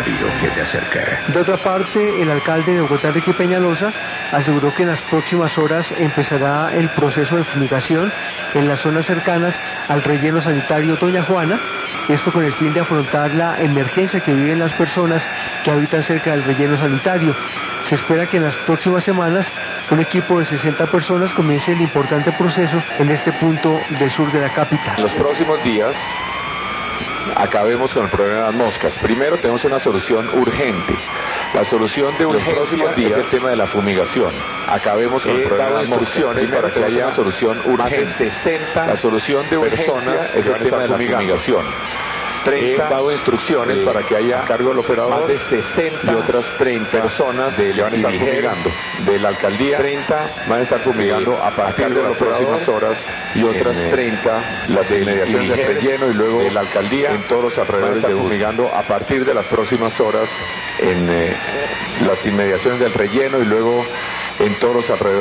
necesario que te acerque. De otra parte, el alcalde de Bogotá, Enrique Peñalosa, aseguró que en las próximas horas empezará el proceso de fumigación en las zonas cercanas al relleno sanitario Doña Juana, esto con el fin de afrontar la emergencia que viven las personas que habitan cerca del relleno sanitario. Se espera que en las próximas semanas un equipo de 60 personas comience el importante proceso en este punto del sur de la capital. En los próximos días acabemos con el problema de las moscas. Primero tenemos una solución urgente. La solución de urgencia es el tema de la fumigación. Acabemos con el problema de las instrucciones para que haya una solución urgente. La solución de urgencia es el tema de la fumigación. He dado instrucciones para que haya a cargo del operador más de 60 y otras 30 personas que van a estar fumigando. De la alcaldía, 30 van a estar fumigando a partir de las próximas horas y otras 30 las inmediaciones del relleno y luego de la alcaldía en todos los alrededores de fumigando a partir de las próximas horas en las inmediaciones del relleno y luego en todos los alrededores.